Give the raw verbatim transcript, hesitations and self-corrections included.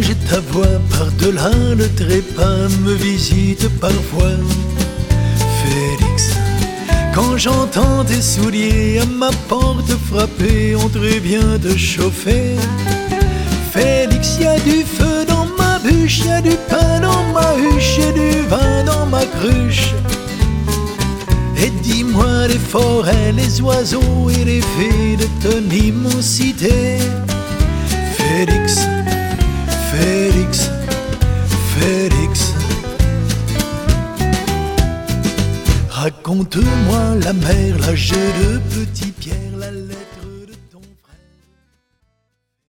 j'ai ta voix par-delà le trépas me visite parfois. Félix, quand j'entends tes souliers à ma porte frapper, on très bien te chauffer. Félix, y a du feu dans ma bûche, y a du pain dans ma huche, y a du vin dans ma cruche. Et dis-moi les forêts, les oiseaux et les fées de ton immensité. Félix, Félix, Félix, raconte-moi la mer, l'âge de petits pieds.